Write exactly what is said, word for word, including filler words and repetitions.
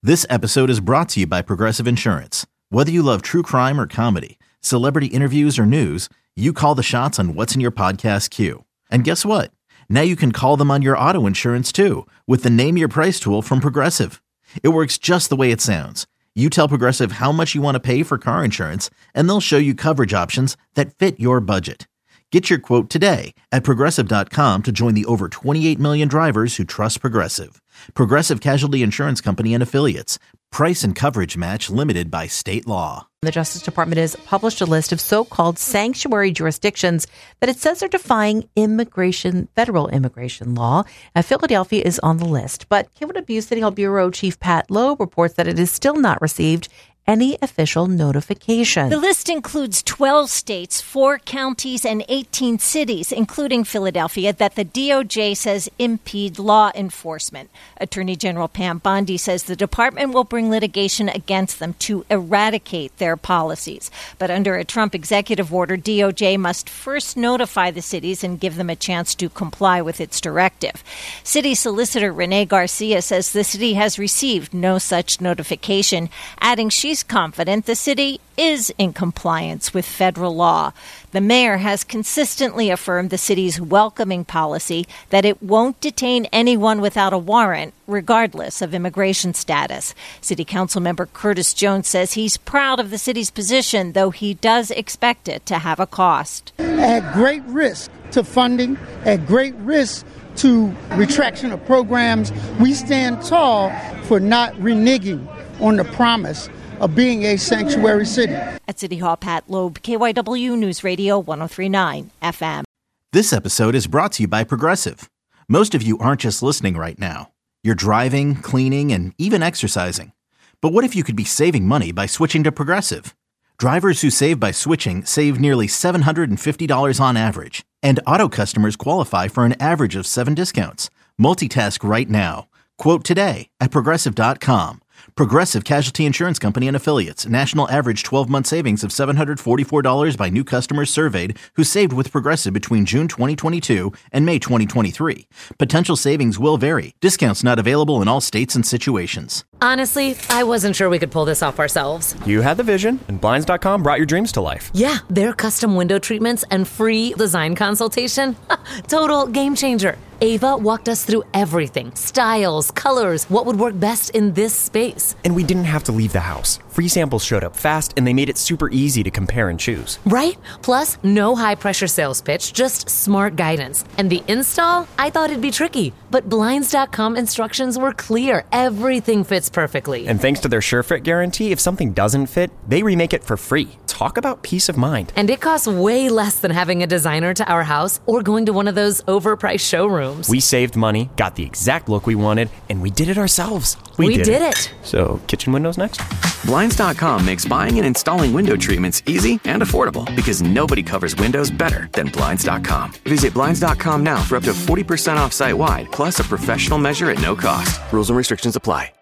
This episode is brought to you by Progressive Insurance. Whether you love true crime or comedy, celebrity interviews or news, you call the shots on what's in your podcast queue. And guess what? Now you can call them on your auto insurance too with the Name Your Price tool from Progressive. It works just the way it sounds. You tell Progressive how much you want to pay for car insurance, and they'll show you coverage options that fit your budget. Get your quote today at Progressive dot com to join the over twenty-eight million drivers who trust Progressive. Progressive Casualty Insurance Company and Affiliates. Price and coverage match limited by state law. The Justice Department has published a list of so-called sanctuary jurisdictions that it says are defying immigration, federal immigration law. And Philadelphia is on the list. But Kentwood Butte City Hall Bureau Chief Pat Loeb reports that it has still not received any official notification. The list includes twelve states, four counties, and eighteen cities, including Philadelphia, that the D O J says impede law enforcement. Attorney General Pam Bondi says the department will bring litigation against them to eradicate their policies. But under a Trump executive order, D O J must first notify the cities and give them a chance to comply with its directive. City Solicitor Renee Garcia says the city has received no such notification, adding she's confident the city is in compliance with federal law. The mayor has consistently affirmed the city's welcoming policy that it won't detain anyone without a warrant, regardless of immigration status. City Council member Curtis Jones says he's proud of the city's position, though he does expect it to have a cost. At great risk to funding, at great risk to retraction of programs, we stand tall for not reneging on the promise of being a sanctuary city. At City Hall, Pat Loeb, K Y W News Radio one oh three point nine F M. This episode is brought to you by Progressive. Most of you aren't just listening right now. You're driving, cleaning, and even exercising. But what if you could be saving money by switching to Progressive? Drivers who save by switching save nearly seven hundred fifty dollars on average. And auto customers qualify for an average of seven discounts. Multitask right now. Quote today at Progressive dot com. Progressive Casualty Insurance Company and Affiliates. National average twelve-month savings of seven hundred forty-four dollars by new customers surveyed who saved with Progressive between June twenty twenty-two and May twenty twenty-three. Potential savings will vary. Discounts not available in all states and situations. Honestly, I wasn't sure we could pull this off ourselves. You had the vision, and Blinds dot com brought your dreams to life. Yeah, their custom window treatments and free design consultation. Total game changer. Ava walked us through everything. Styles, colors, what would work best in this space. And we didn't have to leave the house. Free samples showed up fast, and they made it super easy to compare and choose. Right? Plus, no high-pressure sales pitch, just smart guidance. And the install? I thought it'd be tricky. But Blinds dot com instructions were clear. Everything fits perfectly. And thanks to their SureFit guarantee, if something doesn't fit, they remake it for free. Talk about peace of mind. And it costs way less than having a designer to our house or going to one of those overpriced showrooms. We saved money, got the exact look we wanted, and we did it ourselves. We, we did, did it. it. So, kitchen windows next? Blinds dot com makes buying and installing window treatments easy and affordable because nobody covers windows better than Blinds dot com. Visit Blinds dot com now for up to forty percent off site-wide, plus a professional measure at no cost. Rules and restrictions apply.